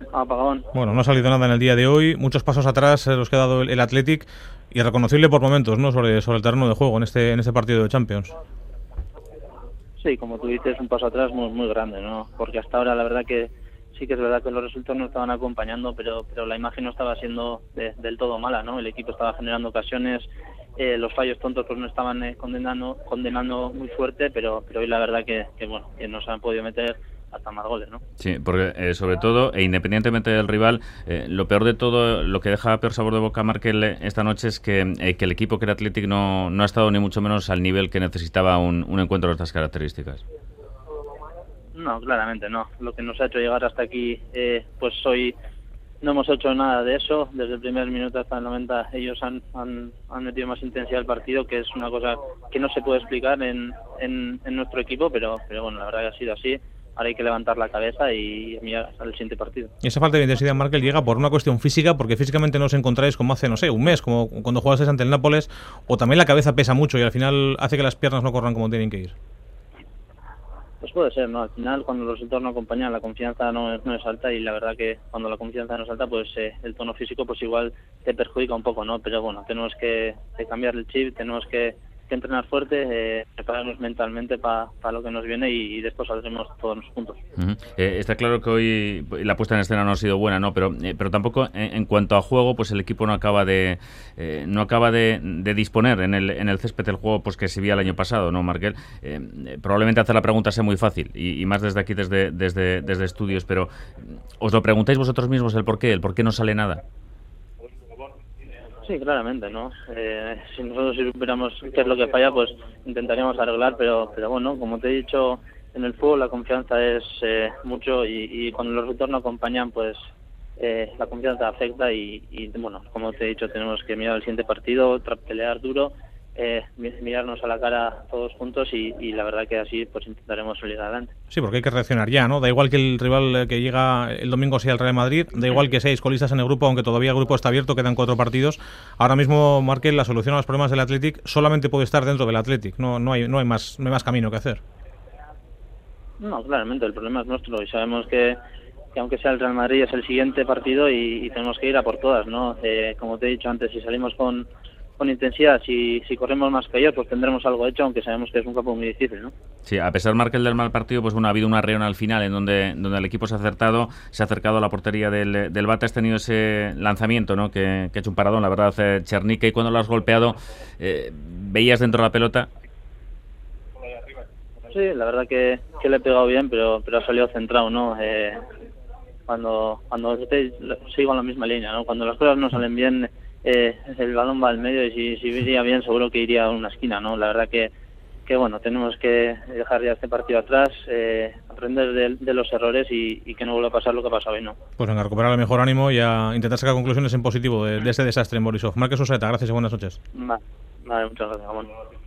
apagón. Bueno, no ha salido nada en el día de hoy, muchos pasos atrás los que ha dado el Athletic y reconocible por momentos, ¿no? Sobre el terreno de juego en este partido de Champions. Sí, como tú dices, un paso atrás muy, muy grande, ¿no? Porque hasta ahora la verdad que sí que es verdad que los resultados no estaban acompañando, pero la imagen no estaba siendo del todo mala, ¿no? El equipo estaba generando ocasiones, los fallos tontos pues no estaban condenando muy fuerte, pero hoy la verdad que bueno, que no se han podido meter hasta más goles, ¿no? Sí, porque sobre todo, e independientemente del rival, lo peor de todo, lo que deja peor sabor de boca a Markel esta noche es que el equipo que era Athletic no ha estado ni mucho menos al nivel que necesitaba un encuentro de estas características. No, claramente no. Lo que nos ha hecho llegar hasta aquí, pues hoy no hemos hecho nada de eso. Desde el primer minuto hasta el 90 ellos han metido más intensidad al partido, que es una cosa que no se puede explicar en nuestro equipo, pero bueno, la verdad que ha sido así. Ahora hay que levantar la cabeza y mirar al siguiente partido. Y esa falta de intensidad, Markel, llega por una cuestión física, porque físicamente no os encontráis como hace, no sé, un mes, como cuando jugasteis ante el Nápoles, o también la cabeza pesa mucho y al final hace que las piernas no corran como tienen que ir. Pues puede ser, ¿no? Al final, cuando los resultados no acompañan, la confianza no es alta, y la verdad que cuando la confianza no es alta, pues el tono físico pues igual te perjudica un poco, ¿no? Pero bueno, tenemos que cambiar el chip, tenemos que entrenar fuerte, prepararnos mentalmente para lo que nos viene y después saldremos todos juntos. Está claro que hoy la puesta en escena no ha sido buena, ¿no? Pero tampoco en cuanto a juego, pues el equipo no acaba de disponer en el césped del juego pues que se veía el año pasado, ¿no, Markel? Probablemente hacer la pregunta sea muy fácil y más desde aquí, desde estudios, pero ¿os lo preguntáis vosotros mismos el por qué no sale nada? Sí, claramente, ¿no? Si nosotros supiéramos qué es lo que falla, pues intentaríamos arreglar, pero bueno, como te he dicho, en el fútbol la confianza es mucho y cuando los resultados no acompañan, pues la confianza afecta y bueno, como te he dicho, tenemos que mirar el siguiente partido, pelear duro, mirarnos a la cara todos juntos y la verdad que así pues intentaremos salir adelante. Sí, porque hay que reaccionar ya, ¿no? Da igual que el rival que llega el domingo sea el Real Madrid, da igual que seáis colistas en el grupo, aunque todavía el grupo está abierto, quedan 4 partidos. Ahora mismo, Markel, la solución a los problemas del Athletic solamente puede estar dentro del Athletic, no hay más camino que hacer. No, claramente, el problema es nuestro y sabemos que aunque sea el Real Madrid es el siguiente partido y tenemos que ir a por todas, ¿no? Como te he dicho antes, si salimos con intensidad, si corremos más que ellos, pues tendremos algo hecho, aunque sabemos que es un campo muy difícil, ¿no? Sí, a pesar, Markel, del mal partido, pues bueno, ha habido una reunión al final en donde el equipo se ha acercado a la portería del Bate. Has tenido ese lanzamiento, ¿no? Que ha hecho un paradón, la verdad, Chernica, y cuando lo has golpeado, ¿veías dentro la pelota? Sí, la verdad que le he pegado bien, pero ha salido centrado, ¿no? Cuando sigo en la misma línea, ¿no? Cuando las cosas no salen bien, el balón va al medio y si iría bien seguro que iría a una esquina, ¿no? La verdad que bueno, tenemos que dejar ya este partido atrás, aprender de los errores y que no vuelva a pasar lo que ha pasado hoy, ¿no? Pues venga, recuperar el mejor ánimo y a intentar sacar conclusiones en positivo de este desastre en Borisov. Markel Suseta, gracias y buenas noches. Vale, muchas gracias, Ramón.